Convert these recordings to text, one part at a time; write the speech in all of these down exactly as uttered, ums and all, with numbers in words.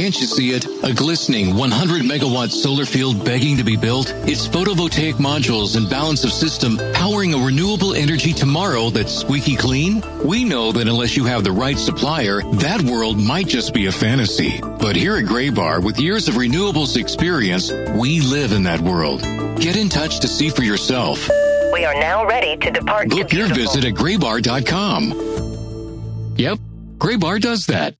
Can't you see it? A glistening one hundred megawatt solar field begging to be built? It's photovoltaic modules and balance of system powering a renewable energy tomorrow that's squeaky clean? We know that unless you have the right supplier, that world might just be a fantasy. But here at Graybar, with years of renewables experience, we live in that world. Get in touch to see for yourself. We are now ready to depart. Book your visit at graybar dot com. Yep, Graybar does that.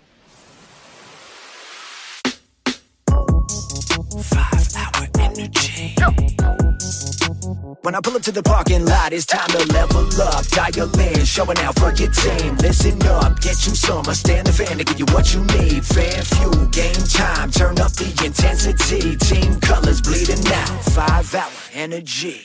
Five hour energy. When I pull up to the parking lot, it's time to level up. Dial in, showing out for your team. Listen up, get you some. I stand the fan to give you what you need. Fan fuel, game time. Turn up the intensity. Team colors bleeding out. Five hour energy.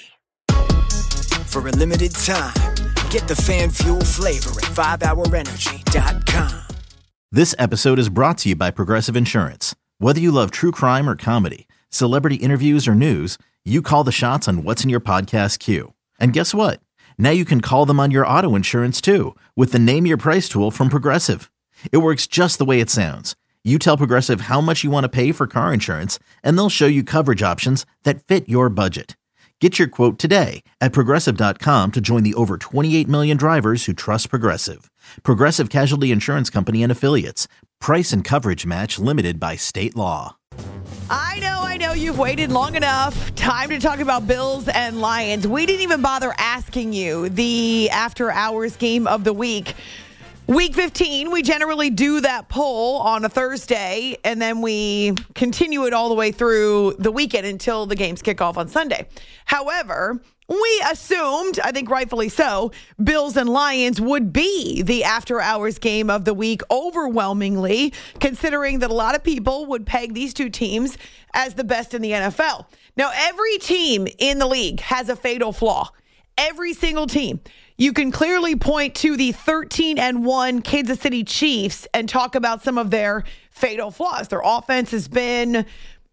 For a limited time, get the fan fuel flavor at five hour energy dot com. This episode is brought to you by Progressive Insurance. Whether you love true crime or comedy, celebrity interviews or news, you call the shots on what's in your podcast queue. And guess what? Now you can call them on your auto insurance too with the Name Your Price tool from Progressive. It works just the way it sounds. You tell Progressive how much you want to pay for car insurance, and they'll show you coverage options that fit your budget. Get your quote today at progressive dot com to join the over twenty-eight million drivers who trust Progressive. Progressive Casualty Insurance Company and Affiliates. Price and coverage match limited by state law. I know, I know you've waited long enough. Time to talk about Bills and Lions. We didn't even bother asking you the after hours game of the week. Week fifteen, we generally do that poll on a Thursday, and then we continue it all the way through the weekend until the games kick off on Sunday. However, we assumed, I think rightfully so, Bills and Lions would be the after-hours game of the week overwhelmingly, considering that a lot of people would peg these two teams as the best in the N F L. Now, every team in the league has a fatal flaw. Every single team. You can clearly point to the thirteen and one Kansas City Chiefs and talk about some of their fatal flaws. Their offense has been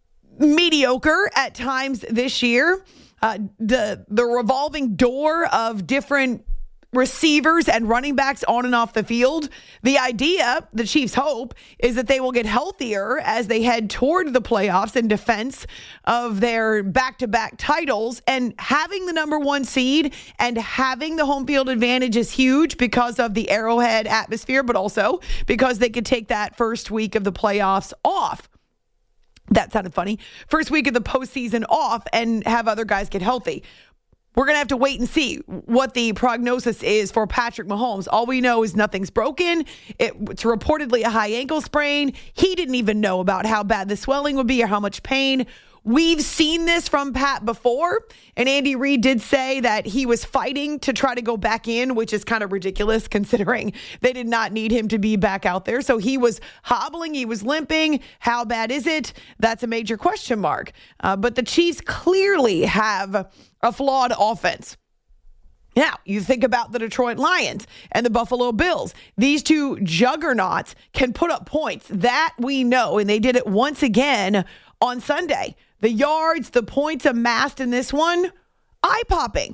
mediocre at times this year. Uh, the the revolving door of different receivers and running backs on and off the field. The idea, the Chiefs' hope, is that they will get healthier as they head toward the playoffs in defense of their back-to-back titles. And having the number one seed and having the home field advantage is huge because of the Arrowhead atmosphere, but also because they could take that first week of the playoffs off. That sounded funny. First week of the postseason off and have other guys get healthy. We're going to have to wait and see what the prognosis is for Patrick Mahomes. All we know is nothing's broken. It, it's reportedly a high ankle sprain. He didn't even know about how bad the swelling would be or how much pain. We've seen this from Pat before, and Andy Reid did say that he was fighting to try to go back in, which is kind of ridiculous considering they did not need him to be back out there. So he was hobbling, he was limping. How bad is it? That's a major question mark. Uh, but the Chiefs clearly have a flawed offense. Now, you think about the Detroit Lions and the Buffalo Bills. These two juggernauts can put up points. That we know, and they did it once again on Sunday. The yards, the points amassed in this one, eye-popping.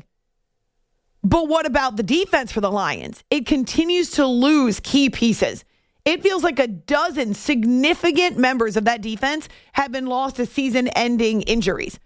But what about the defense for the Lions? It continues to lose key pieces. It feels like a dozen significant members of that defense have been lost to season-ending injuries.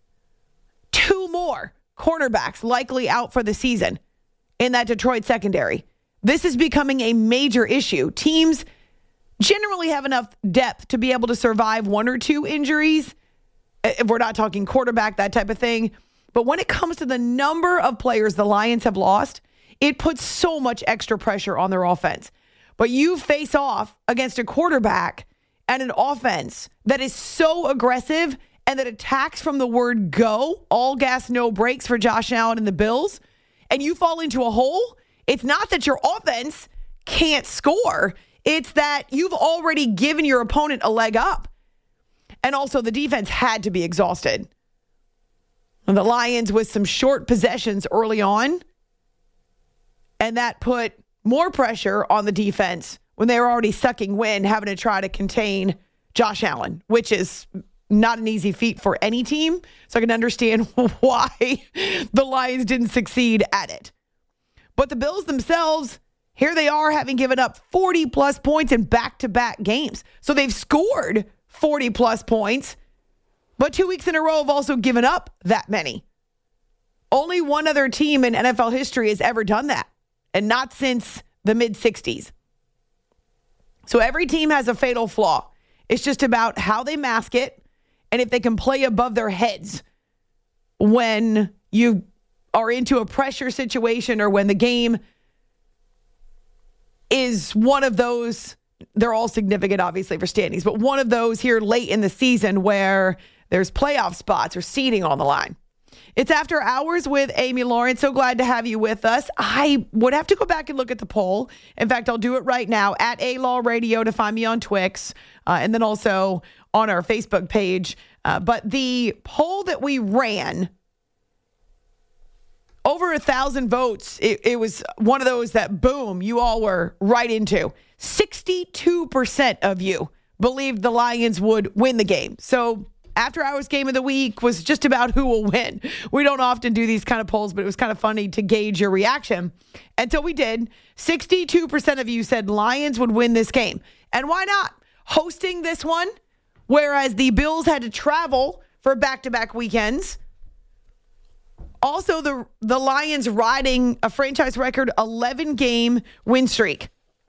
Two more cornerbacks likely out for the season in that Detroit secondary. This is becoming a major issue. Teams generally have enough depth to be able to survive one or two injuries. If we're not talking quarterback, that type of thing. But when it comes to the number of players the Lions have lost, it puts so much extra pressure on their offense. But you face off against a quarterback and an offense that is so aggressive and that attacks from the word go, all gas, no brakes for Josh Allen and the Bills, and you fall into a hole. It's not that your offense can't score. It's that you've already given your opponent a leg up. And also the defense had to be exhausted. And the Lions with some short possessions early on. And that put more pressure on the defense when they were already sucking wind, having to try to contain Josh Allen, which is not an easy feat for any team. So I can understand why the Lions didn't succeed at it. But the Bills themselves, here they are having given up forty plus points in back-to-back games. So they've scored forty plus points, but two weeks in a row have also given up that many. Only one other team in N F L history has ever done that, and not since the mid-sixties. So every team has a fatal flaw. It's just about how they mask it and if they can play above their heads when you are into a pressure situation or when the game is one of those, they're all significant obviously for standings, but one of those here late in the season where there's playoff spots or seeding on the line. It's After Hours with Amy Lawrence. So glad to have you with us. I would have to go back and look at the poll. In fact, I'll do it right now at A-Law Radio to find me on Twix, uh, and then also on our Facebook page. Uh, but the poll that we ran, over a thousand votes, it, it was one of those that, boom, you all were right into. sixty-two percent of you believed the Lions would win the game. So After Hours Game of the Week was just about who will win. We don't often do these kind of polls, but it was kind of funny to gauge your reaction. Until we did, sixty-two percent of you said Lions would win this game. And why not? Hosting this one, whereas the Bills had to travel for back-to-back weekends. Also, the, the Lions riding a franchise record eleven-game win streak.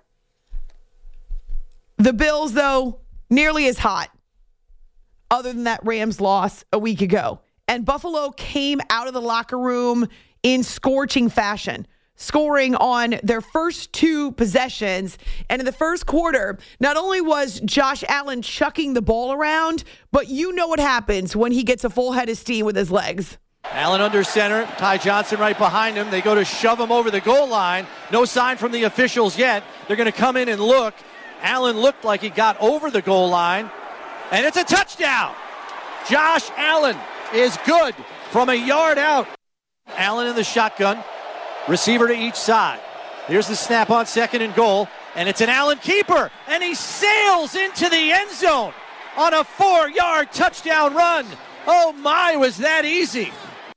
The Bills, though, nearly as hot, other than that Rams loss a week ago. And Buffalo came out of the locker room in scorching fashion, scoring on their first two possessions. And in the first quarter, not only was Josh Allen chucking the ball around, but you know what happens when he gets a full head of steam with his legs. Allen under center, Ty Johnson right behind him. They go to shove him over the goal line. No sign from the officials yet. They're going to come in and look. Allen looked like he got over the goal line. And it's a touchdown. Josh Allen is good from a yard out. Allen in the shotgun. Receiver to each side. Here's the snap on second and goal. And it's an Allen keeper. And he sails into the end zone on a four-yard touchdown run. Oh my, was that easy?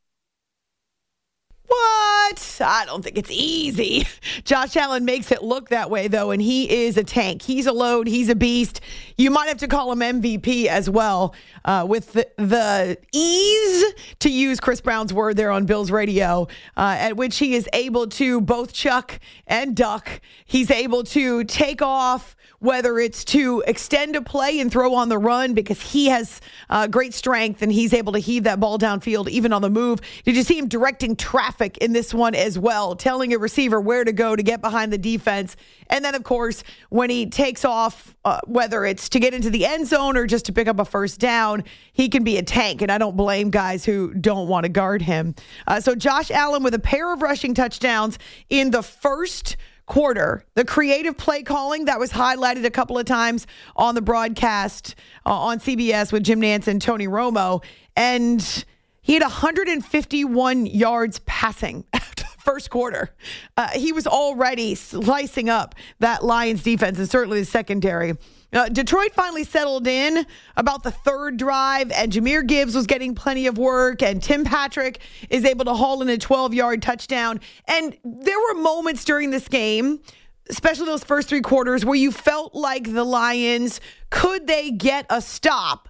What? I don't think it's easy. Josh Allen makes it look that way, though, and he is a tank. He's a load. He's a beast. You might have to call him M V P as well, uh, with the, the ease, to use Chris Brown's word there on Bills Radio, uh, at which he is able to both chuck and duck. He's able to take off, whether it's to extend a play and throw on the run because he has uh, great strength and he's able to heave that ball downfield even on the move. Did you see him directing traffic in this one as well, telling a receiver where to go to get behind the defense? And then, of course, when he takes off, uh, whether it's to get into the end zone or just to pick up a first down, he can be a tank, and I don't blame guys who don't want to guard him. Uh, so Josh Allen with a pair of rushing touchdowns in the first quarter. The creative play calling that was highlighted a couple of times on the broadcast uh, on C B S with Jim Nantz and Tony Romo. And he had one hundred fifty-one yards passing after the first quarter. Uh, he was already slicing up that Lions defense and certainly the secondary. Uh, Detroit finally settled in about the third drive, and Jahmyr Gibbs was getting plenty of work, and Tim Patrick is able to haul in a twelve-yard touchdown. And there were moments during this game, especially those first three quarters, where you felt like the Lions, could they get a stop?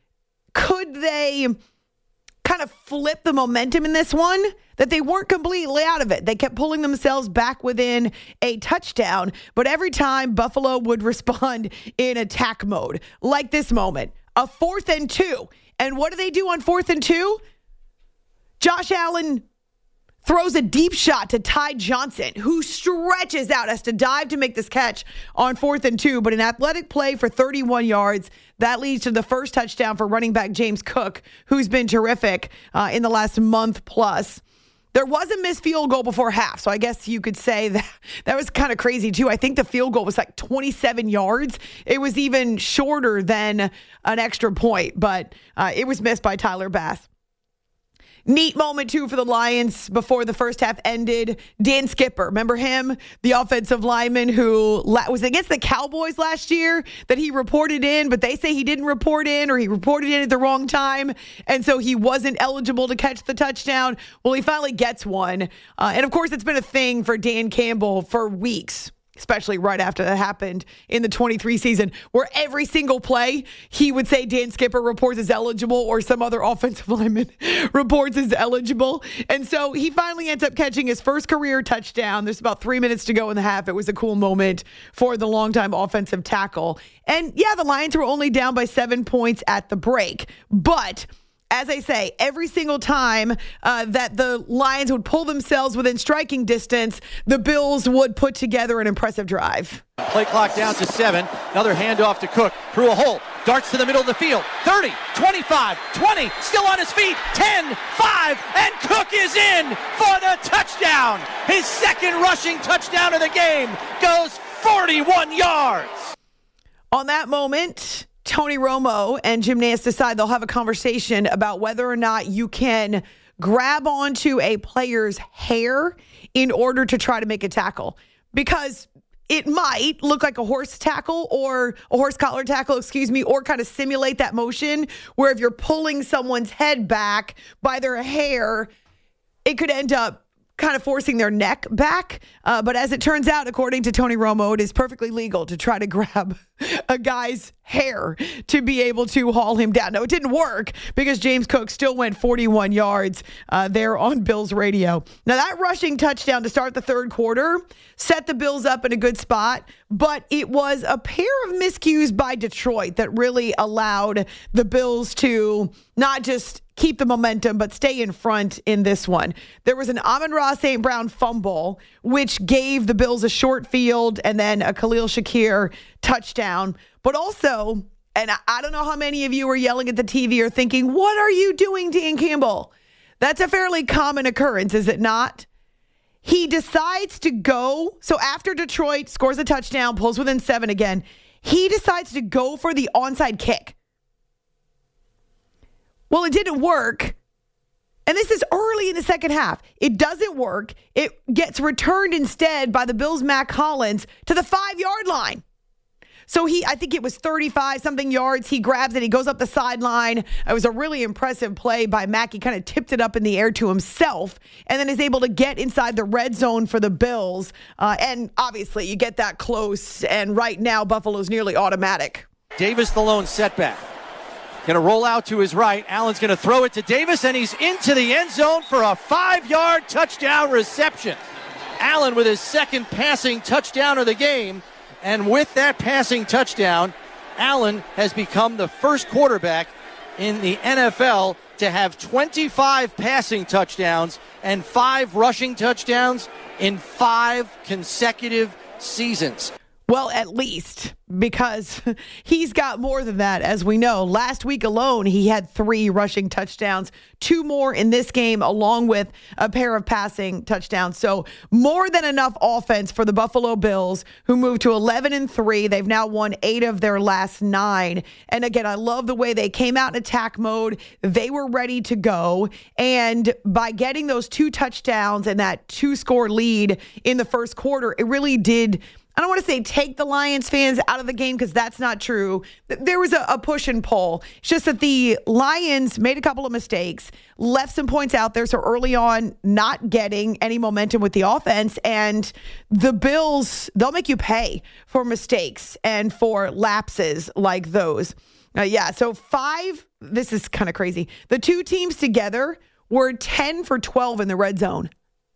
Could they kind of flip the momentum in this one? That they weren't completely out of it. They kept pulling themselves back within a touchdown. But every time Buffalo would respond in attack mode, like this moment, a fourth and two. And what do they do on fourth and two? Josh Allen throws a deep shot to Ty Johnson, who stretches out, has to dive to make this catch on fourth and two. But an athletic play for thirty-one yards. That leads to the first touchdown for running back James Cook, who's been terrific uh, in the last month plus. There was a missed field goal before half, so I guess you could say that that was kind of crazy, too. I think the field goal was like twenty-seven yards. It was even shorter than an extra point, but uh, it was missed by Tyler Bass. Neat moment, too, for the Lions before the first half ended. Dan Skipper, remember him? The offensive lineman who la- was against the Cowboys last year that he reported in, but they say he didn't report in or he reported in at the wrong time, and so he wasn't eligible to catch the touchdown. Well, he finally gets one. Uh, and, of course, it's been a thing for Dan Campbell for weeks. especially right after that happened in the twenty-three season, where every single play he would say Dan Skipper reports as eligible or some other offensive lineman reports as eligible. And so he finally ends up catching his first career touchdown. There's about three minutes to go in the half. It was a cool moment for the longtime offensive tackle. And yeah, the Lions were only down by seven points at the break. But as I say, every single time uh, that the Lions would pull themselves within striking distance, the Bills would put together an impressive drive. Play clock down to seven. Another handoff to Cook. Through a hole. Darts to the middle of the field. thirty, twenty-five, twenty. Still on his feet. ten, five. And Cook is in for the touchdown. His second rushing touchdown of the game goes forty-one yards. On that moment, Tony Romo and Jim Nantz decide they'll have a conversation about whether or not you can grab onto a player's hair in order to try to make a tackle. Because it might look like a horse tackle or a horse collar tackle, excuse me, or kind of simulate that motion where if you're pulling someone's head back by their hair, it could end up kind of forcing their neck back. Uh, but as it turns out, according to Tony Romo, it is perfectly legal to try to grab a guy's hair to be able to haul him down. No, it didn't work because James Cook still went forty-one yards uh, there on Bills radio. Now, that rushing touchdown to start the third quarter set the Bills up in a good spot, but it was a pair of miscues by Detroit that really allowed the Bills to not just keep the momentum, but stay in front in this one. There was an Amon-Ra Saint Brown fumble, which gave the Bills a short field and then a Khalil Shakir touchdown. But also, and I don't know how many of you are yelling at the T V or thinking, what are you doing, Dan Campbell? That's a fairly common occurrence, is it not? He decides to go. So after Detroit scores a touchdown, pulls within seven again, he decides to go for the onside kick. Well, it didn't work. And this is early in the second half. It doesn't work. It gets returned instead by the Bills' Mack Hollins to the five-yard line. So he, I think it was thirty-five something yards. He grabs it. He goes up the sideline. It was a really impressive play by Mack. He kind of tipped it up in the air to himself and then is able to get inside the red zone for the Bills. Uh, and obviously you get that close. And right now Buffalo's nearly automatic. Davis the lone setback. Going to roll out to his right. Allen's going to throw it to Davis, and he's into the end zone for a five-yard touchdown reception. Allen with his second passing touchdown of the game. And with that passing touchdown, Allen has become the first quarterback in the N F L to have twenty-five passing touchdowns and five rushing touchdowns in five consecutive seasons. Well, at least, because he's got more than that, as we know. Last week alone, he had three rushing touchdowns, two more in this game, along with a pair of passing touchdowns. So more than enough offense for the Buffalo Bills, who moved to eleven and three. They've now won eight of their last nine. And again, I love the way they came out in attack mode. They were ready to go. And by getting those two touchdowns and that two-score lead in the first quarter, it really did, I don't want to say take the Lions fans out of the game because that's not true. There was a, a push and pull. It's just that the Lions made a couple of mistakes, left some points out there. So early on, not getting any momentum with the offense. And the Bills, they'll make you pay for mistakes and for lapses like those. Uh, yeah, so five, this is kind of crazy. The two teams together were ten for twelve in the red zone.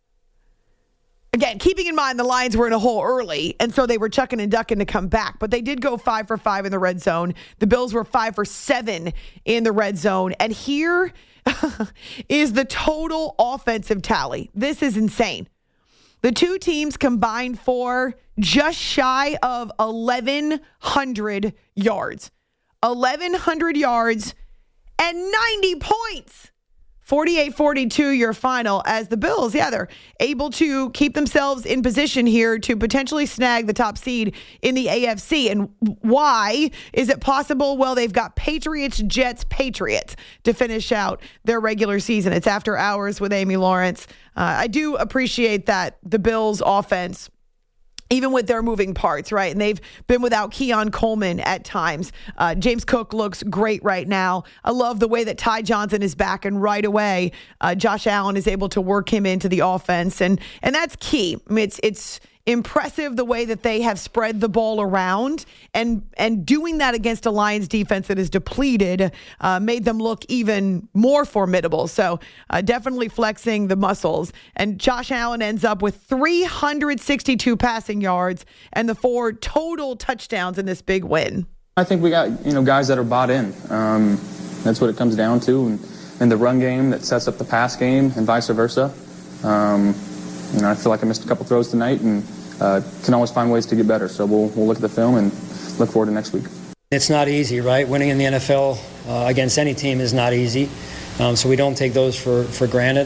Again, keeping in mind the Lions were in a hole early, and so they were chucking and ducking to come back. But they did go five for five in the red zone. The Bills were five for seven in the red zone. And here is the total offensive tally. This is insane. The two teams combined for just shy of eleven hundred yards. eleven hundred yards and ninety points. forty-eight forty-two your final as the Bills, yeah, they're able to keep themselves in position here to potentially snag the top seed in the A F C. And why is it possible? Well, they've got Patriots, Jets, Patriots to finish out their regular season. It's After Hours with Amy Lawrence. Uh, I do appreciate that the Bills offense, even with their moving parts, right? And they've been without Keon Coleman at times. Uh, James Cook looks great right now. I love the way that Ty Johnson is back, and right away, uh, Josh Allen is able to work him into the offense, and and that's key. I mean, it's it's impressive the way that they have spread the ball around, and and doing that against a Lions defense that is depleted uh, made them look even more formidable. So uh, definitely flexing the muscles. And Josh Allen ends up with three hundred sixty-two passing yards and the four total touchdowns in this big win. I think we got, you know, guys that are bought in. Um, that's what it comes down to. And in the run game that sets up the pass game and vice versa. Um, you know, I feel like I missed a couple throws tonight and uh, can always find ways to get better. So we'll, we'll look at the film and look forward to next week. It's not easy, right? Winning in the N F L uh, against any team is not easy. Um, so we don't take those for, for granted.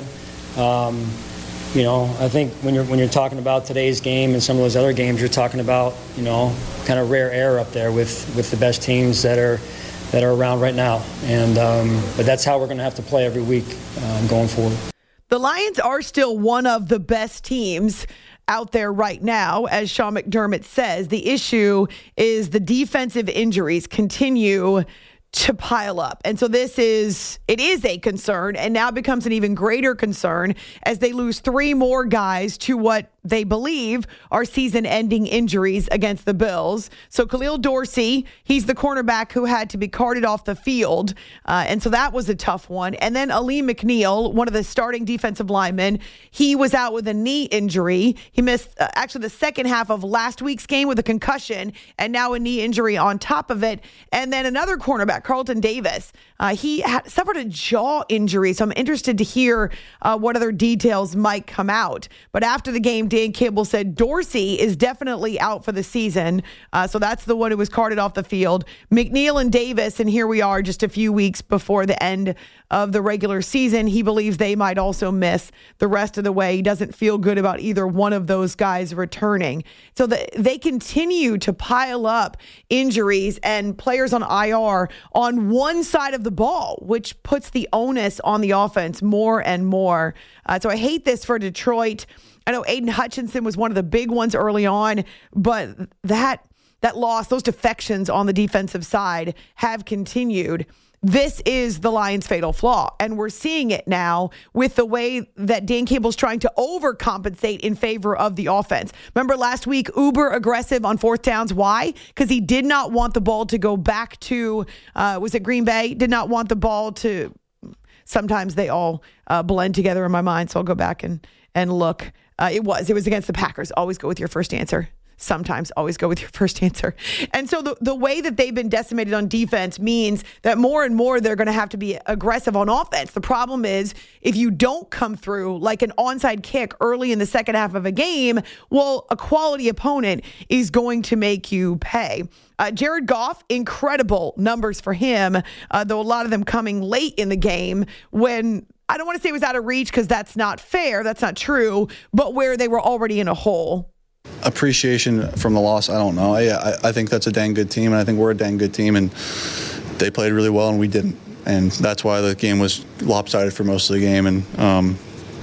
Um, you know, I think when you're when you're talking about today's game and some of those other games, you're talking about, you know, kind of rare air up there with, with the best teams that are that are around right now. And um, but that's how we're going to have to play every week um, going forward. The Lions are still one of the best teams out there right now, as Sean McDermott says. The issue is the defensive injuries continue to pile up. And so this is, it is a concern, and now becomes an even greater concern as they lose three more guys to what they believe are season-ending injuries against the Bills. So Khalil Dorsey, he's the cornerback who had to be carted off the field. Uh, and so that was a tough one. And then Aleem McNeil, one of the starting defensive linemen, he was out with a knee injury. He missed uh, actually the second half of last week's game with a concussion, and now a knee injury on top of it. And then another cornerback, Carlton Davis, uh, he had suffered a jaw injury. So I'm interested to hear uh, what other details might come out. But after the game, Dan Campbell said Dorsey is definitely out for the season. Uh, so that's the one who was carted off the field. McNeil and Davis, and here we are just a few weeks before the end of the regular season. He believes they might also miss the rest of the way. He doesn't feel good about either one of those guys returning. So the, they continue to pile up injuries and players on I R on one side of the ball, which puts the onus on the offense more and more. Uh, so I hate this for Detroit. I know Aiden Hutchinson was one of the big ones early on, but that that loss, those defections on the defensive side have continued. This is the Lions' fatal flaw, and we're seeing it now with the way that Dan Campbell's trying to overcompensate in favor of the offense. Remember last week, uber aggressive on fourth downs. Why? Because he did not want the ball to go back to, uh, was it Green Bay? Did not want the ball to, sometimes they all uh, blend together in my mind, so I'll go back and, and look. Uh, it was. It was against the Packers. Always go with your first answer. Sometimes always go with your first answer. And so the, the way that they've been decimated on defense means that more and more they're going to have to be aggressive on offense. The problem is if you don't come through like an onside kick early in the second half of a game, well, a quality opponent is going to make you pay. Uh, Jared Goff, incredible numbers for him, uh, though a lot of them coming late in the game when I don't want to say it was out of reach because that's not fair. That's not true. But where they were already in a hole. Appreciation from the loss, I don't know. I, I think that's a dang good team, and I think we're a dang good team, and they played really well, and we didn't. And that's why the game was lopsided for most of the game. And um,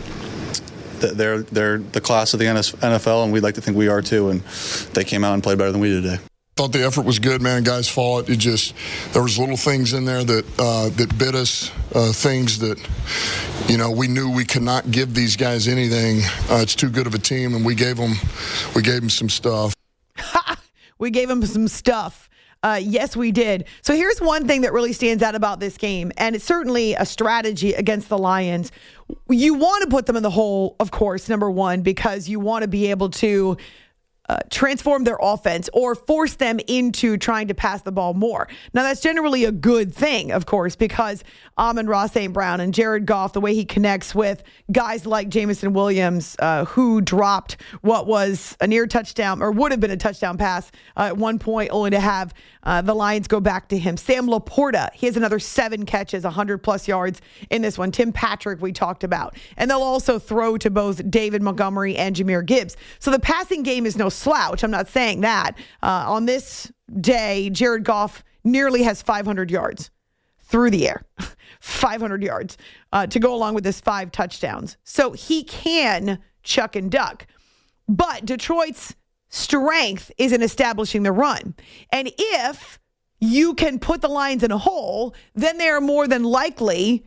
they're they're the class of the N F L, and we'd like to think we are too. And they came out and played better than we did today. Thought the effort was good, man. Guys fought. It just there was little things in there that uh, that bit us, uh, things that you know we knew we could not give these guys anything. Uh, it's too good of a team, and we gave them we gave them some stuff. We gave them some stuff. Uh, yes, we did. So here's one thing that really stands out about this game, and it's certainly a strategy against the Lions. You want to put them in the hole, of course, number one, because you want to be able to Uh, transform their offense or force them into trying to pass the ball more. Now, that's generally a good thing, of course, because Amon-Ra Saint Brown and Jared Goff, the way he connects with guys like Jameson Williams, uh, who dropped what was a near touchdown or would have been a touchdown pass uh, at one point, only to have uh, the Lions go back to him. Sam Laporta, he has another seven catches, one hundred plus yards in this one. Tim Patrick, we talked about. And they'll also throw to both David Montgomery and Jahmyr Gibbs. So the passing game is no slouch. I'm not saying that. Uh, on this day, Jared Goff nearly has five hundred yards through the air. five hundred yards uh, to go along with his five touchdowns. So he can chuck and duck. But Detroit's strength is in establishing the run. And if you can put the Lions in a hole, then they are more than likely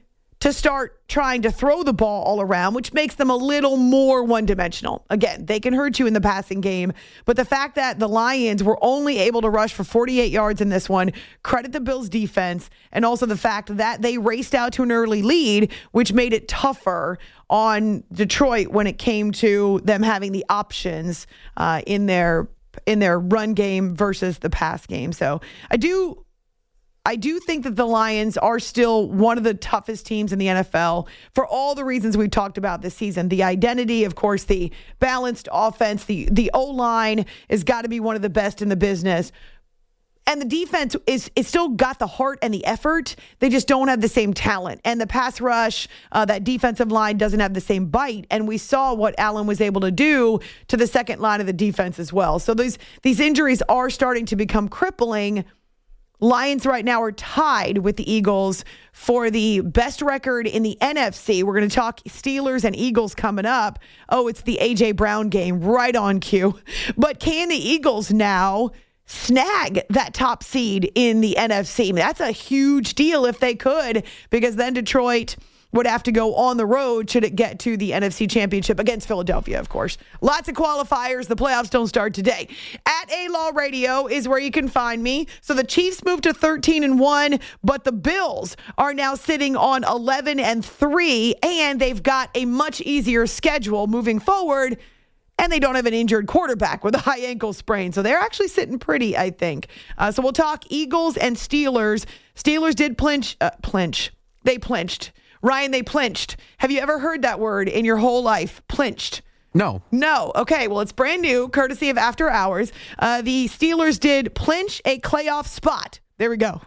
to start trying to throw the ball all around, which makes them a little more one-dimensional. Again, they can hurt you in the passing game, but the fact that the Lions were only able to rush for forty-eight yards in this one, credit the Bills' defense, and also the fact that they raced out to an early lead, which made it tougher on Detroit when it came to them having the options uh, in their in their run game versus the pass game. So I do I do think that the Lions are still one of the toughest teams in the N F L for all the reasons we've talked about this season. The identity, of course, the balanced offense, the, the O-line has got to be one of the best in the business. And the defense is it's still got the heart and the effort. They just don't have the same talent. And the pass rush, uh, that defensive line doesn't have the same bite. And we saw what Allen was able to do to the second line of the defense as well. So these these injuries are starting to become crippling. Lions right now are tied with the Eagles for the best record in the N F C. We're going to talk Steelers and Eagles coming up. Oh, it's the A J Brown game, right on cue. But can the Eagles now snag that top seed in the N F C? That's a huge deal if they could, because then Detroit would have to go on the road should it get to the N F C Championship against Philadelphia, of course. Lots of qualifiers. The playoffs don't start today. At A-Law Radio is where you can find me. So the Chiefs moved to thirteen and one, but the Bills are now sitting on eleven and three, and they've got a much easier schedule moving forward, and they don't have an injured quarterback with a high ankle sprain. So they're actually sitting pretty, I think. Uh, so we'll talk Eagles and Steelers. Steelers did plinch. Uh, plinch. They plinched. Ryan, they plinched. Have you ever heard that word in your whole life? Plinched. No. No. Okay, well, it's brand new, courtesy of After Hours. Uh, the Steelers did clinch a playoff spot. There we go.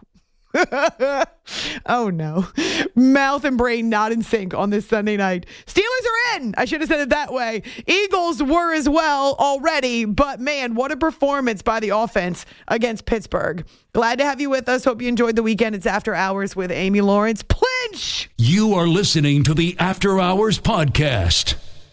Oh, no. Mouth and brain not in sync on this Sunday night. Steelers are in. I should have said it that way. Eagles were as well already, but man, what a performance by the offense against Pittsburgh. Glad to have you with us. Hope you enjoyed the weekend. It's After Hours with Amy Lawrence. Clinch! You are listening to the After Hours podcast.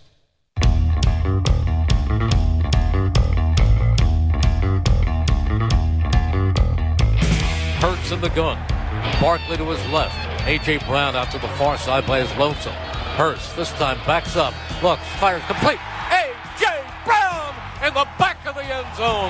Hurts in the gun. Barkley to his left. A J. Brown out to the far side by his lonesome. Hurts this time backs up. Looks, fires complete. A J. Brown in the back of the end zone.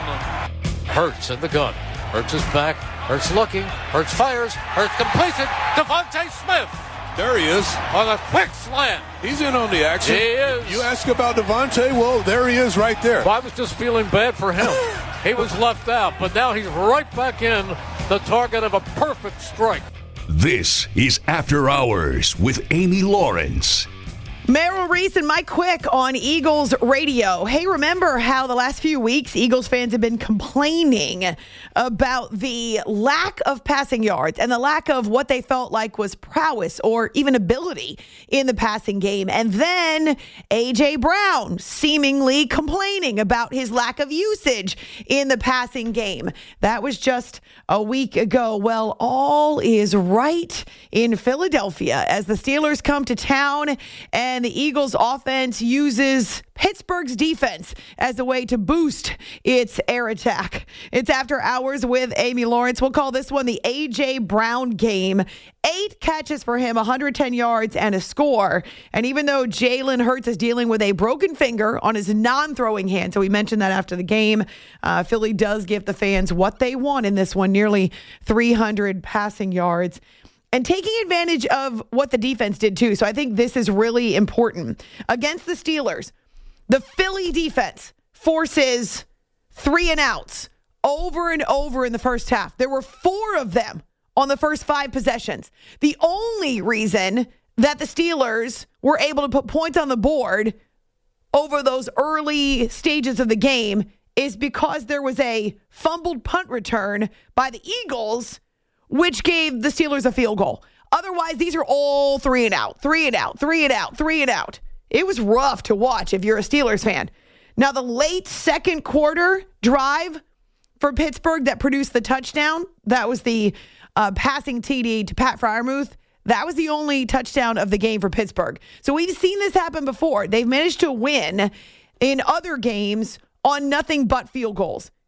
Hurts in the gun. Hurts is back. Hurts looking. Hurts fires. Hurts completes it. Devontae Smith. There he is. On a quick slant. He's in on the action. He is. You ask about Devontae? Well, there he is right there. Well, I was just feeling bad for him. He was left out, but now he's right back in, the target of a perfect strike. This is After Hours with Amy Lawrence. Merrill Reese and Mike Quick on Eagles Radio. Hey, remember how the last few weeks Eagles fans have been complaining about the lack of passing yards and the lack of what they felt like was prowess or even ability in the passing game. And then A J. Brown seemingly complaining about his lack of usage in the passing game. That was just a week ago. Well, all is right in Philadelphia as the Steelers come to town and And the Eagles offense uses Pittsburgh's defense as a way to boost its air attack. It's After Hours with Amy Lawrence. We'll call this one the A J. Brown game. Eight catches for him, one hundred ten yards and a score. And even though Jalen Hurts is dealing with a broken finger on his non-throwing hand, so we mentioned that after the game, uh, Philly does give the fans what they want in this one, nearly three hundred passing yards. And taking advantage of what the defense did, too. So I think this is really important. Against the Steelers, the Philly defense forces three and outs over and over in the first half. There were four of them on the first five possessions. The only reason that the Steelers were able to put points on the board over those early stages of the game is because there was a fumbled punt return by the Eagles, which gave the Steelers a field goal. Otherwise, these are all three and out, three and out, three and out, three and out. It was rough to watch if you're a Steelers fan. Now, the late second quarter drive for Pittsburgh that produced the touchdown, that was the uh, passing T D to Pat Freiermuth. That was the only touchdown of the game for Pittsburgh. So we've seen this happen before. They've managed to win in other games on nothing but field goals.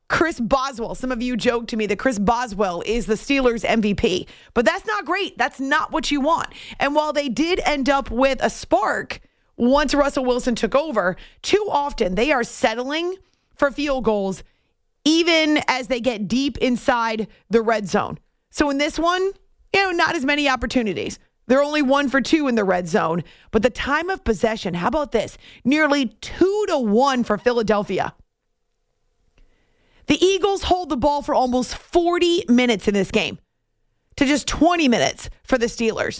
Chris Boswell. Some of you joked to me that Chris Boswell is the Steelers' M V P, but that's not great. That's not what you want. And while they did end up with a spark once Russell Wilson took over, too often they are settling for field goals even as they get deep inside the red zone. So in this one, you know, not as many opportunities. They're only one for two in the red zone. But the time of possession, how about this? Nearly two to one for Philadelphia. The Eagles hold the ball for almost forty minutes in this game to just twenty minutes for the Steelers.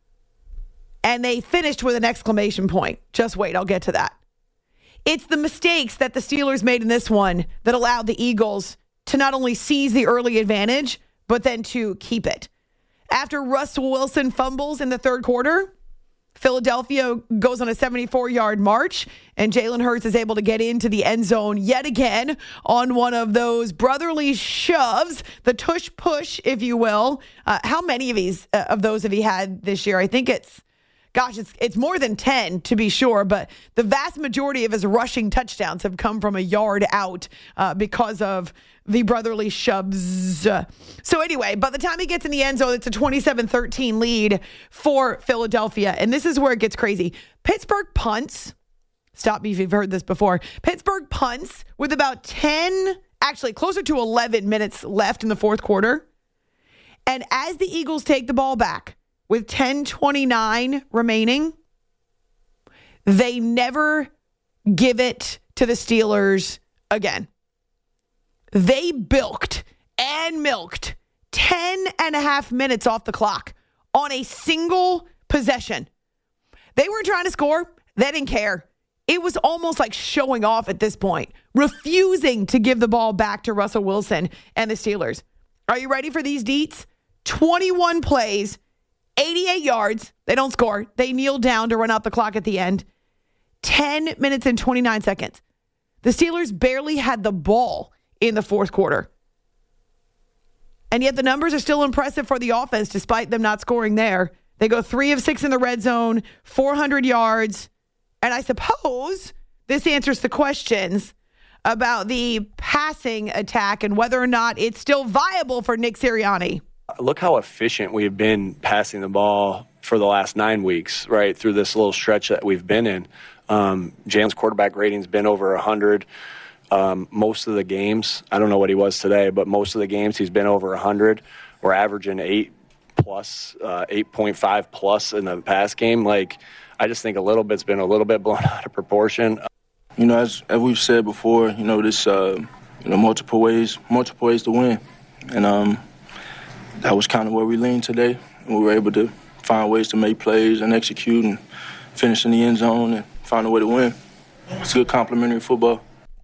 And they finished with an exclamation point. Just wait, I'll get to that. It's the mistakes that the Steelers made in this one that allowed the Eagles to not only seize the early advantage, but then to keep it. After Russell Wilson fumbles in the third quarter, Philadelphia goes on a seventy-four-yard march, and Jalen Hurts is able to get into the end zone yet again on one of those brotherly shoves, the tush push, if you will. Uh, how many of these uh, of those have he had this year? I think it's, gosh, it's it's more than ten to be sure, but the vast majority of his rushing touchdowns have come from a yard out uh, because of the brotherly shoves. So anyway, by the time he gets in the end zone, it's a twenty-seven thirteen lead for Philadelphia. And this is where it gets crazy. Pittsburgh punts. Stop me if you've heard this before. Pittsburgh punts with about ten, actually closer to eleven minutes left in the fourth quarter. And as the Eagles take the ball back with ten twenty-nine remaining, they never give it to the Steelers again. They bilked and milked ten and a half minutes off the clock on a single possession. They weren't trying to score. They didn't care. It was almost like showing off at this point, refusing to give the ball back to Russell Wilson and the Steelers. Are you ready for these deets? twenty-one plays, eighty-eight yards. They don't score. They kneel down to run out the clock at the end. ten minutes and twenty-nine seconds. The Steelers barely had the ball in the fourth quarter. And yet the numbers are still impressive for the offense despite them not scoring there. They go three of six in the red zone, four hundred yards. And I suppose this answers the questions about the passing attack and whether or not it's still viable for Nick Sirianni. Look how efficient we've been passing the ball for the last nine weeks, right, through this little stretch that we've been in. Um, Jalen's quarterback rating's been over one hundred. Um, most of the games, I don't know what he was today, but most of the games he's been over one hundred. We're averaging eight plus, uh, eight point five plus in the pass game. Like, I just think a little bit's been a little bit blown out of proportion. You know, as, as we've said before, you know, this, uh, you know, multiple ways, multiple ways to win. And um, that was kind of where we leaned today. And we were able to find ways to make plays and execute and finish in the end zone and find a way to win. It's good complimentary football.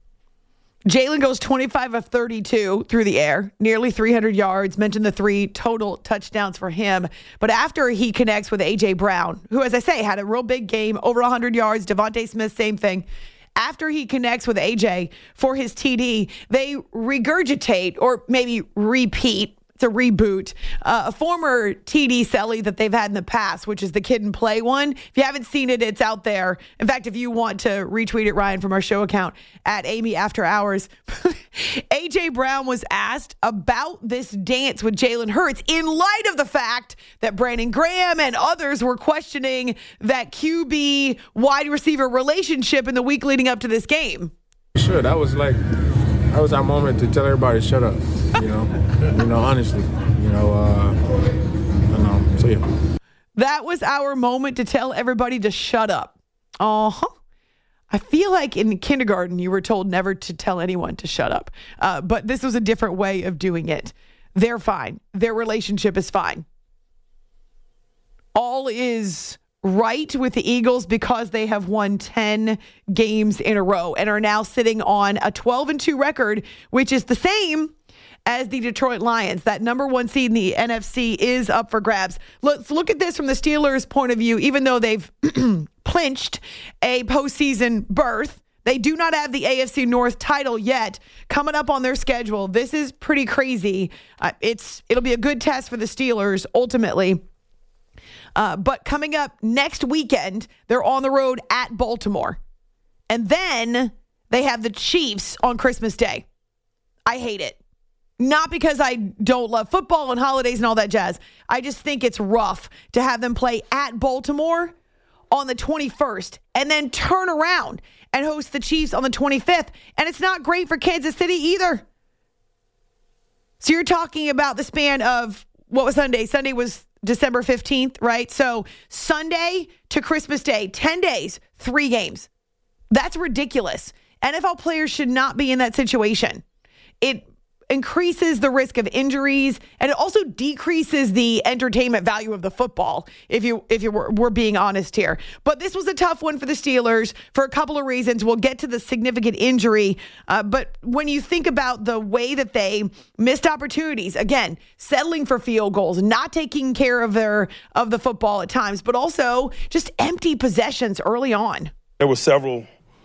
Jalen goes twenty-five of thirty-two through the air, nearly three hundred yards. Mentioned the three total touchdowns for him. But after he connects with A J. Brown, who, as I say, had a real big game, over one hundred yards. Devontae Smith, same thing. After he connects with A J for his T D, they regurgitate or maybe repeat. It's a reboot. Uh, a former T D Selly that they've had in the past, which is the Kid and Play one. If you haven't seen it, it's out there. In fact, if you want to retweet it, Ryan, from our show account at Amy After Hours. A J. Brown was asked about this dance with Jalen Hurts in light of the fact that Brandon Graham and others were questioning that Q B wide receiver relationship in the week leading up to this game. Sure, that was like, that was our moment to tell everybody to shut up, you know, you know, honestly, you know, uh, you know, so yeah. That was our moment to tell everybody to shut up. Uh-huh. I feel like in kindergarten you were told never to tell anyone to shut up, uh, but this was a different way of doing it. They're fine. Their relationship is fine. All is right with the Eagles because they have won ten games in a row and are now sitting on a twelve and two record, which is the same as the Detroit Lions. That number one seed in the N F C is up for grabs. Let's look at this from the Steelers' point of view. Even though they've clinched a postseason berth, they do not have the A F C North title yet coming up on their schedule. This is pretty crazy. Uh, it's it'll be a good test for the Steelers ultimately. Uh, but coming up next weekend, they're on the road at Baltimore. And then they have the Chiefs on Christmas Day. I hate it. Not because I don't love football and holidays and all that jazz. I just think it's rough to have them play at Baltimore on the twenty-first and then turn around and host the Chiefs on the twenty-fifth. And it's not great for Kansas City either. So you're talking about the span of, what was Sunday? Sunday was December fifteenth, right? So Sunday to Christmas Day, ten days, three games. That's ridiculous. N F L players should not be in that situation. It increases the risk of injuries, and it also decreases the entertainment value of the football, if you if you were, we're being honest here. But this was a tough one for the Steelers for a couple of reasons. We'll get to the significant injury, uh, but when you think about the way that they missed opportunities, again, settling for field goals, not taking care of their of the football at times, but also just empty possessions early on. There were several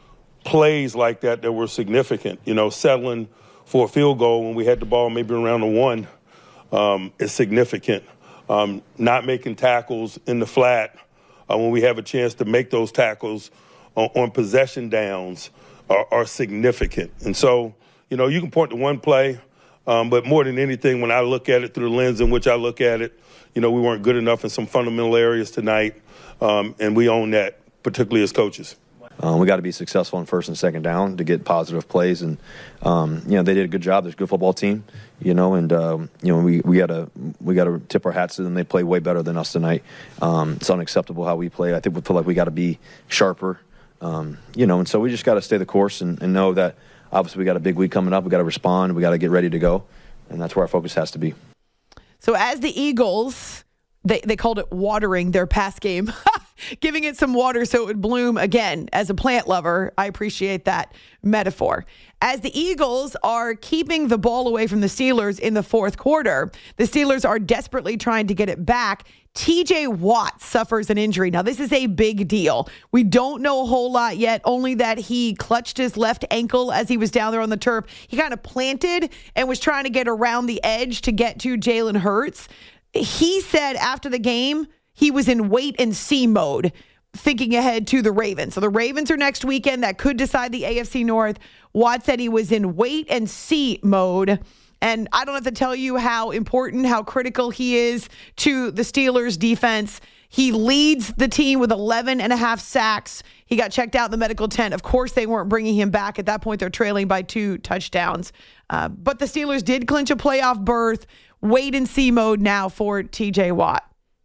plays like that that were significant, you know, settling for a field goal when we had the ball maybe around the one um, is significant. Um, not making tackles in the flat uh, when we have a chance to make those tackles on, on possession downs are, are significant. And so, you know, you can point to one play, um, but more than anything, when I look at it through the lens in which I look at it, you know, we weren't good enough in some fundamental areas tonight, um, and we own that, particularly as coaches. Um, we got to be successful on first and second down to get positive plays, and um, you know they did a good job. They're a good football team, you know, and um, you know we we got to we got to tip our hats to them. They play way better than us tonight. Um, it's unacceptable how we play. I think we feel like we got to be sharper, um, you know, and so we just got to stay the course and, and know that obviously we got a big week coming up. We got to respond. We got to get ready to go, and that's where our focus has to be. So as the Eagles, they they called it watering their pass game. Giving it some water so it would bloom again. As a plant lover, I appreciate that metaphor. As the Eagles are keeping the ball away from the Steelers in the fourth quarter, the Steelers are desperately trying to get it back. T J Watt suffers an injury. Now, this is a big deal. We don't know a whole lot yet, only that he clutched his left ankle as he was down there on the turf. He kind of planted and was trying to get around the edge to get to Jalen Hurts. He said after the game, he was in wait and see mode, thinking ahead to the Ravens. So the Ravens are next weekend. That could decide the A F C North. Watt said he was in wait and see mode. And I don't have to tell you how important, how critical he is to the Steelers defense. He leads the team with eleven and a half sacks. He got checked out in the medical tent. Of course, they weren't bringing him back. At that point, they're trailing by two touchdowns. Uh, but the Steelers did clinch a playoff berth. Wait and see mode now for T J Watt.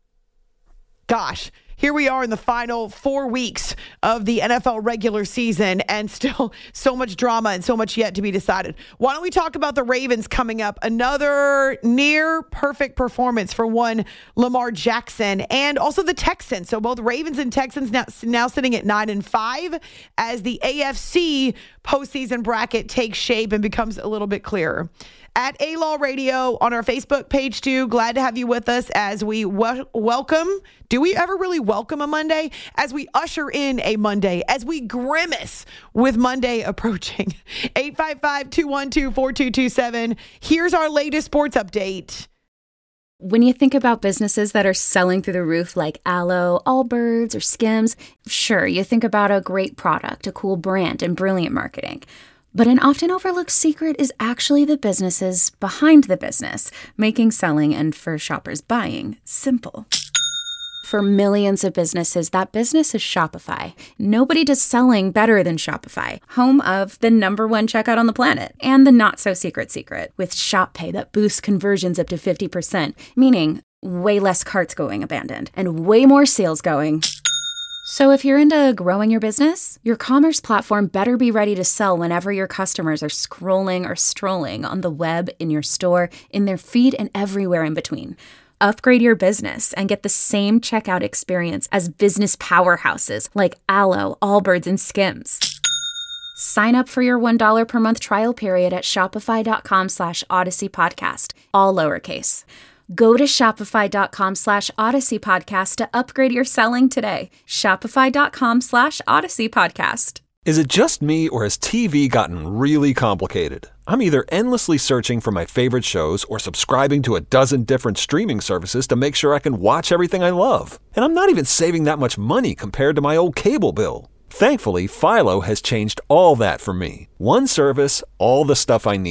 Gosh, here we are in the final four weeks of the N F L regular season, and still so much drama and so much yet to be decided. Why don't we talk about the Ravens coming up? Another near perfect performance for one Lamar Jackson, and also the Texans. So both Ravens and Texans now, now sitting at nine and five as the A F C postseason bracket takes shape and becomes a little bit clearer. At A-Law Radio on our Facebook page, too. Glad to have you with us as we wel- welcome. Do we ever really welcome a Monday? As we usher in a Monday, as we grimace with Monday approaching. eight five five, two one two, four two two seven. Here's our latest sports update. When you think about businesses that are selling through the roof like Aloe, Allbirds, or Skims, sure, you think about a great product, a cool brand, and brilliant marketing. But an often overlooked secret is actually the businesses behind the business, making selling and for shoppers buying simple. For millions of businesses, that business is Shopify. Nobody does selling better than Shopify, home of the number one checkout on the planet and the not-so-secret secret with Shop Pay that boosts conversions up to fifty percent, meaning way less carts going abandoned and way more sales going. So if you're into growing your business, your commerce platform better be ready to sell whenever your customers are scrolling or strolling on the web, in your store, in their feed, and everywhere in between. Upgrade your business and get the same checkout experience as business powerhouses like Aloe, Allbirds, and Skims. Sign up for your one dollar per month trial period at shopify.com slash Odyssey Podcast, all lowercase. Go to shopify.com slash Odyssey Podcast to upgrade your selling today. Shopify.com slash Odyssey Podcast. Is it just me, or has T V gotten really complicated? I'm either endlessly searching for my favorite shows or subscribing to a dozen different streaming services to make sure I can watch everything I love. And I'm not even saving that much money compared to my old cable bill. Thankfully, Philo has changed all that for me. One service, all the stuff I need.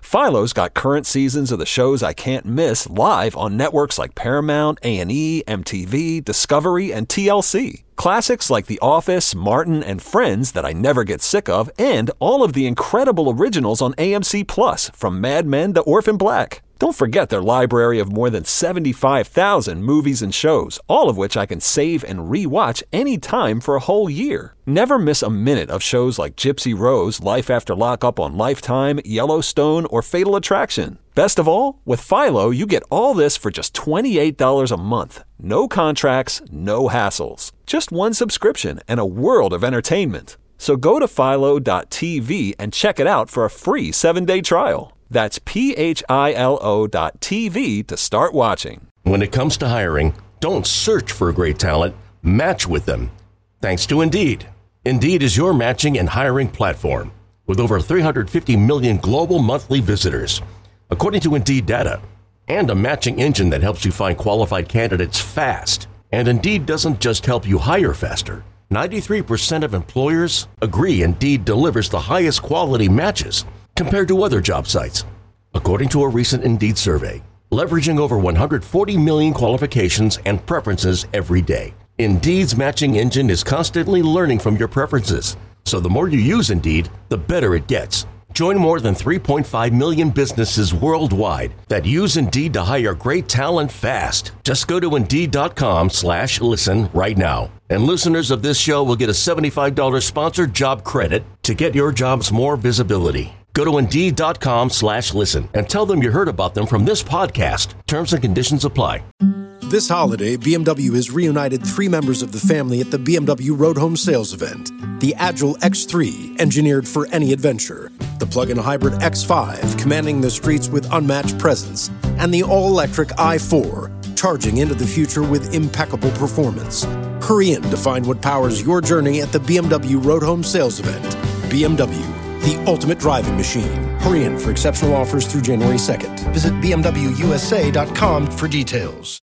Philo's got current seasons of the shows I can't miss live on networks like Paramount, A and E, M T V, Discovery, and T L C. Classics like The Office, Martin, and Friends that I never get sick of, and all of the incredible originals on A M C Plus, from Mad Men to Orphan Black. Don't forget their library of more than seventy-five thousand movies and shows, all of which I can save and re-watch anytime for a whole year. Never miss a minute of shows like Gypsy Rose, Life After Lockup on Lifetime, Yellowstone, or Fatal Attraction. Best of all, with Philo, you get all this for just twenty-eight dollars a month. No contracts, no hassles. Just one subscription and a world of entertainment. So go to philo dot t v and check it out for a free seven-day trial. That's P H I L O dot T V to start watching. When it comes to hiring, don't search for great talent, match with them. Thanks to Indeed. Indeed is your matching and hiring platform with over three hundred fifty million global monthly visitors, according to Indeed data, and a matching engine that helps you find qualified candidates fast. And Indeed doesn't just help you hire faster. ninety-three percent of employers agree Indeed delivers the highest quality matches compared to other job sites, according to a recent Indeed survey, leveraging over one hundred forty million qualifications and preferences every day. Indeed's matching engine is constantly learning from your preferences, so the more you use Indeed, the better it gets. Join more than three point five million businesses worldwide that use Indeed to hire great talent fast. Just go to Indeed.com slash listen right now. And listeners of this show will get a seventy-five dollars sponsored job credit to get your jobs more visibility. Go to Indeed.com slash listen and tell them you heard about them from this podcast. Terms and conditions apply. This holiday, B M W has reunited three members of the family at the B M W Road Home Sales Event. The Agile X three, engineered for any adventure. The plug-in hybrid X five, commanding the streets with unmatched presence. And the all-electric i four, charging into the future with impeccable performance. Hurry in to find what powers your journey at the B M W Road Home Sales Event. B M W, the ultimate driving machine. Hurry in for exceptional offers through January second. Visit B M W U S A dot com for details.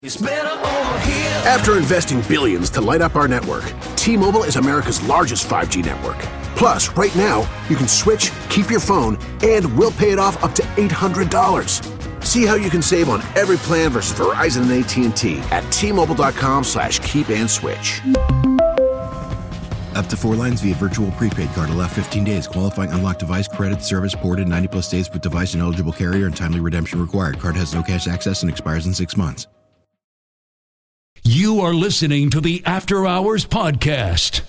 After investing billions to light up our network, T-Mobile is America's largest five G network. Plus, right now, you can switch, keep your phone, and we'll pay it off up to eight hundred dollars. See how you can save on every plan versus Verizon and A T and T at T-Mobile.com slash keep and switch. Up to four lines via virtual prepaid card. Allow fifteen days. Qualifying unlocked device credit service ported ninety plus days with device and eligible carrier and timely redemption required. Card has no cash access and expires in six months. You are listening to the After Hours Podcast.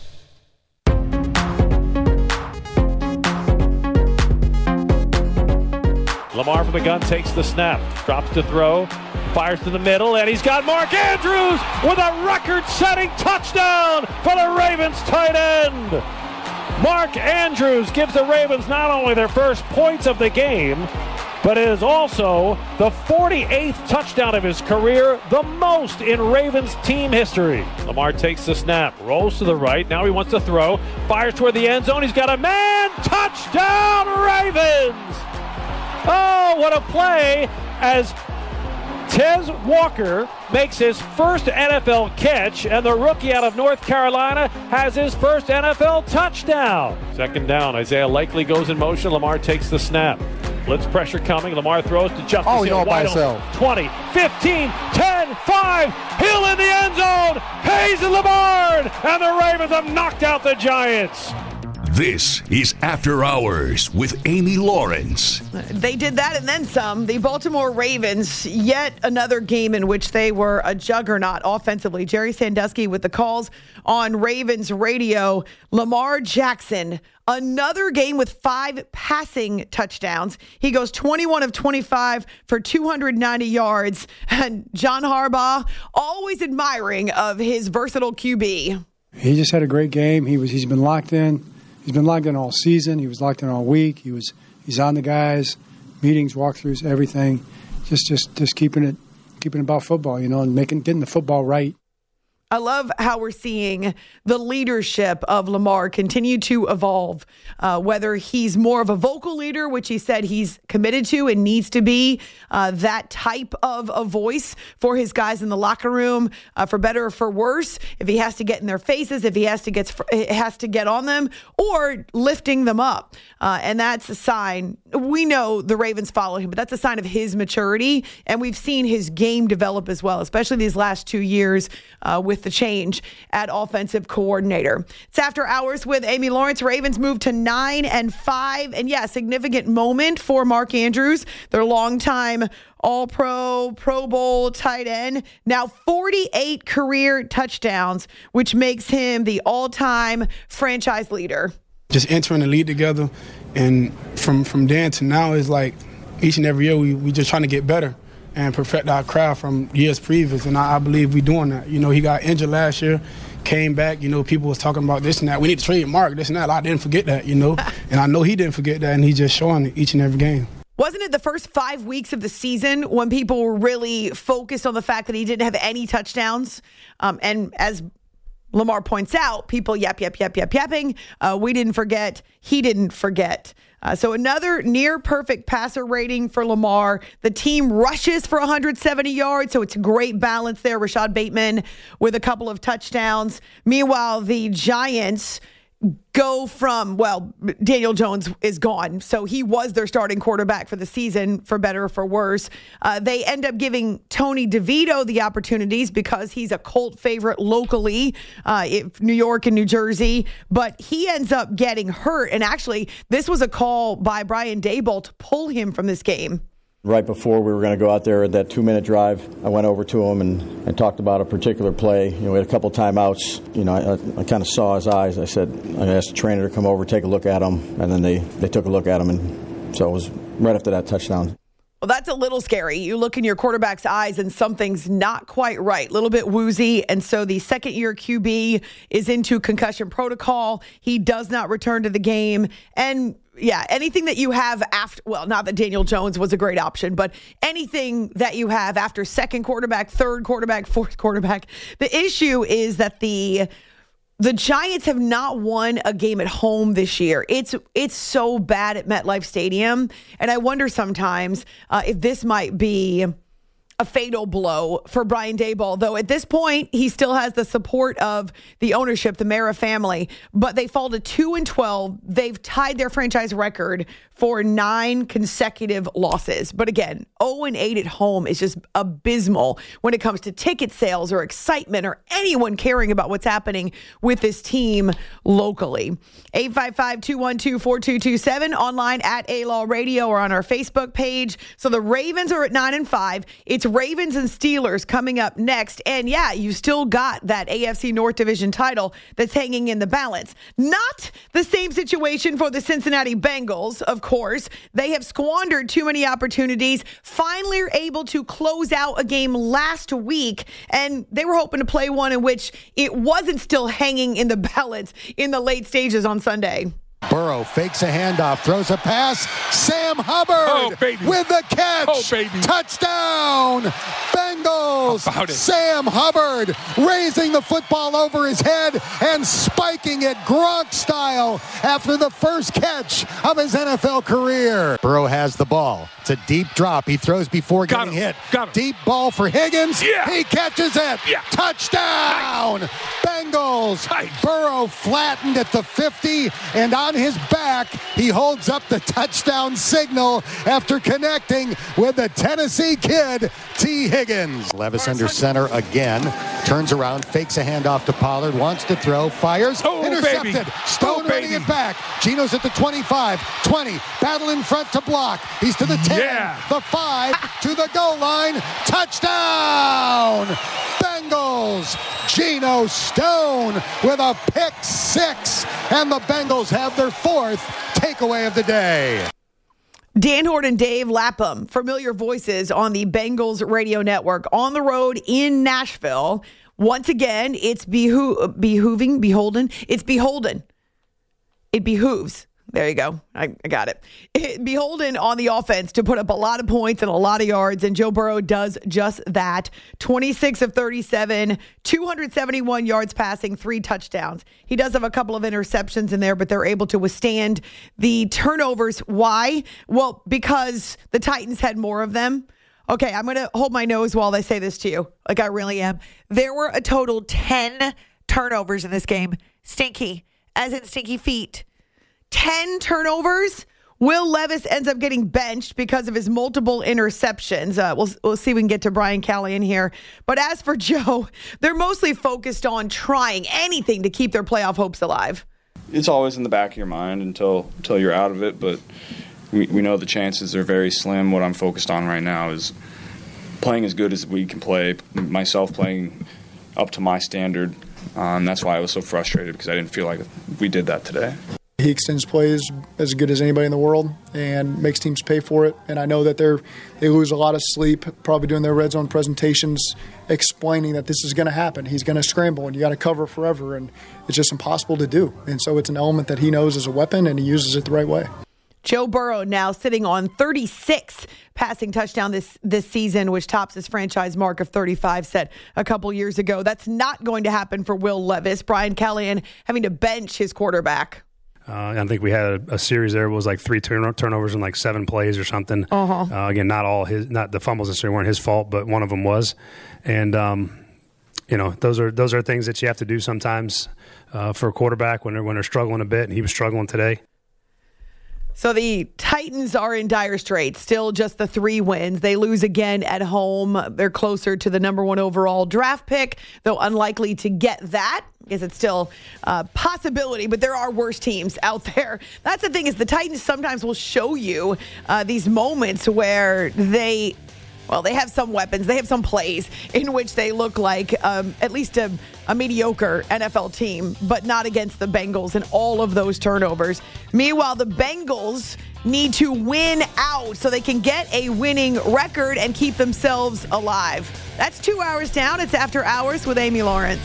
Lamar from the gun takes the snap, drops to throw, fires to the middle, and he's got Mark Andrews with a record-setting touchdown for the Ravens tight end. Mark Andrews gives the Ravens not only their first points of the game, but it is also the forty-eighth touchdown of his career, the most in Ravens team history. Lamar takes the snap, rolls to the right, now he wants to throw, fires toward the end zone, he's got a man, touchdown Ravens! Oh, what a play as Tez Walker makes his first N F L catch, and the rookie out of North Carolina has his first N F L touchdown. Second down, Isaiah Likely goes in motion. Lamar takes the snap. Blitz pressure coming. Lamar throws to Justice oh, Hill. All by himself. twenty, fifteen, ten, five. Hill in the end zone. Hayes in the barn. And the Ravens have knocked out the Giants. This is After Hours with Amy Lawrence. They did that and then some. The Baltimore Ravens, yet another game in which they were a juggernaut offensively. Jerry Sandusky with the calls on Ravens radio. Lamar Jackson, another game with five passing touchdowns. He goes twenty-one of twenty-five for two hundred ninety yards. And John Harbaugh, always admiring of his versatile Q B. He just had a great game. He was, he's been locked in. He's been locked in all season. He was locked in all week. He was he's on the guys, meetings, walkthroughs, everything. Just just just keeping it keeping it about football, you know, and making getting the football right. I love how we're seeing the leadership of Lamar continue to evolve, uh, whether he's more of a vocal leader, which he said he's committed to and needs to be uh, that type of a voice for his guys in the locker room, uh, for better or for worse, if he has to get in their faces, if he has to get, has to get on them, or lifting them up. Uh, and that's a sign. We know the Ravens follow him, but that's a sign of his maturity. And we've seen his game develop as well, especially these last two years uh, with the change at offensive coordinator. It's After Hours with Amy Lawrence. Ravens move to nine and five. And yeah, significant moment for Mark Andrews, their longtime All-Pro, Pro Bowl tight end. Now forty-eight career touchdowns, which makes him the all-time franchise leader. Just entering the league together, and from, from then to now is like each and every year we we just trying to get better and perfect our craft from years previous, and I, I believe we're doing that. You know, he got injured last year, came back, you know, people was talking about this and that. We need to trade Mark, this and that. I didn't forget that, you know, and I know he didn't forget that, and he's just showing it each and every game. Wasn't it the first five weeks of the season when people were really focused on the fact that he didn't have any touchdowns? Um, and as Lamar points out, people yap, yap, yap, yap, yapping. Uh, we didn't forget. He didn't forget. Uh, so another near perfect passer rating for Lamar. The team rushes for one hundred seventy yards, so it's a great balance there. Rashad Bateman with a couple of touchdowns. Meanwhile, the Giants go from, well, Daniel Jones is gone, so he was their starting quarterback for the season, for better or for worse. Uh, they end up giving Tony DeVito the opportunities because he's a cult favorite locally, uh, in New York and New Jersey, but he ends up getting hurt. And actually, this was a call by Brian Daboll to pull him from this game. Right before we were going to go out there at that two-minute drive, I went over to him and, and talked about a particular play. You know, we had a couple timeouts. You know, I, I kind of saw his eyes. I said, I asked the trainer to come over, take a look at him, and then they, they took a look at him, and so it was right after that touchdown. Well, that's a little scary. You look in your quarterback's eyes and something's not quite right, a little bit woozy. And so the second-year Q B is into concussion protocol. He does not return to the game. And yeah, anything that you have after, well, not that Daniel Jones was a great option, but anything that you have after second quarterback, third quarterback, fourth quarterback, the issue is that the The Giants have not won a game at home this year. It's it's so bad at MetLife Stadium. And I wonder sometimes uh, if this might be a fatal blow for Brian Daboll, though at this point, he still has the support of the ownership, the Mara family, but they fall to two and twelve. They've tied their franchise record for nine consecutive losses. But again, oh and eight at home is just abysmal when it comes to ticket sales or excitement or anyone caring about what's happening with this team locally. eight five five, two one two, four two two seven, online at A-Law Radio or on our Facebook page. So the Ravens are at nine and five. It's Ravens and Steelers coming up next. And yeah, you still got that A F C North Division title that's hanging in the balance. Not the same situation for the Cincinnati Bengals, of course. They have squandered too many opportunities. Finally are able to close out a game last week, and they were hoping to play one in which it wasn't still hanging in the balance in the late stages on Sunday. Burrow fakes a handoff, throws a pass. Sam Hubbard oh, with the catch. Oh, baby. Touchdown, Bengals. Sam Hubbard raising the football over his head and spiking it Gronk style after the first catch of his N F L career. Burrow has the ball. It's a deep drop. He throws before Got getting him. hit. Got him. Deep ball for Higgins. Yeah. He catches it. Yeah. Touchdown, nice. Bengals. Nice. Burrow flattened at the fifty, and on his back, he holds up the touchdown signal after connecting with the Tennessee kid, T. Higgins. Levis under center again, turns around, fakes a handoff to Pollard, wants to throw, fires, oh, intercepted. Baby. Stone oh, running it back. Geno's at the twenty-five, twenty, battle in front to block. He's to the ten, yeah. the five, to the goal line. Touchdown! Bengals! Geno Stone with a pick six, and the Bengals have their fourth takeaway of the day. Dan Hort and Dave Lapham, familiar voices on the Bengals radio network, on the road in Nashville. Once again, it's beho- behooving, beholden. It's beholden. It behooves. There you go. I, I got it. it. Beholden on the offense to put up a lot of points and a lot of yards, and Joe Burrow does just that. twenty-six of thirty-seven, two hundred seventy-one yards passing, three touchdowns. He does have a couple of interceptions in there, but they're able to withstand the turnovers. Why? Well, because the Titans had more of them. Okay, I'm going to hold my nose while I say this to you, like I really am. There were a total ten turnovers in this game. Stinky, as in stinky feet. ten turnovers. Will Levis ends up getting benched because of his multiple interceptions. Uh, we'll, we'll see if we can get to Brian Callahan here. But as for Joe, they're mostly focused on trying anything to keep their playoff hopes alive. It's always in the back of your mind until until you're out of it, but we, we know the chances are very slim. What I'm focused on right now is playing as good as we can play, myself playing up to my standard. Um, that's why I was so frustrated, because I didn't feel like we did that today. He extends plays as good as anybody in the world and makes teams pay for it. And I know that they're they lose a lot of sleep, probably doing their red zone presentations, explaining that this is going to happen. He's going to scramble, and you got to cover forever, and it's just impossible to do. And so it's an element that he knows is a weapon, and he uses it the right way. Joe Burrow now sitting on thirty-six passing touchdown this this season, which tops his franchise mark of thirty-five set a couple years ago. That's not going to happen for Will Levis. Brian Callahan having to bench his quarterback. Uh, I think we had a, a series there. It was like three turn- turnovers in like seven plays or something. Uh-huh. Uh, again, not all his, not the fumbles necessarily weren't his fault, but one of them was. And um, you know, those are those are things that you have to do sometimes uh, for a quarterback when they're when they're struggling a bit. And he was struggling today. So the Titans are in dire straits, still just the three wins. They lose again at home. They're closer to the number one overall draft pick, though unlikely to get that. I guess it's still a possibility, but there are worse teams out there. That's the thing, is the Titans sometimes will show you uh, these moments where they... Well, they have some weapons. They have some plays in which they look like um, at least a, a mediocre N F L team, but not against the Bengals and all of those turnovers. Meanwhile, the Bengals need to win out so they can get a winning record and keep themselves alive. That's two hours down. It's After Hours with Amy Lawrence.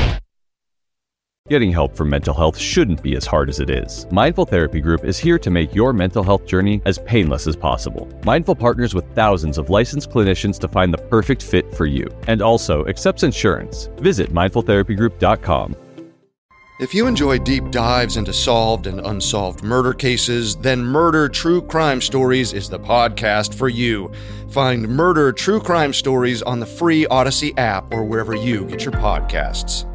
Getting help for mental health shouldn't be as hard as it is. Mindful Therapy Group is here to make your mental health journey as painless as possible. Mindful partners with thousands of licensed clinicians to find the perfect fit for you, and also accepts insurance. Visit mindful therapy group dot com. If you enjoy deep dives into solved and unsolved murder cases, then Murder True Crime Stories is the podcast for you. Find Murder True Crime Stories on the free Odyssey app or wherever you get your podcasts.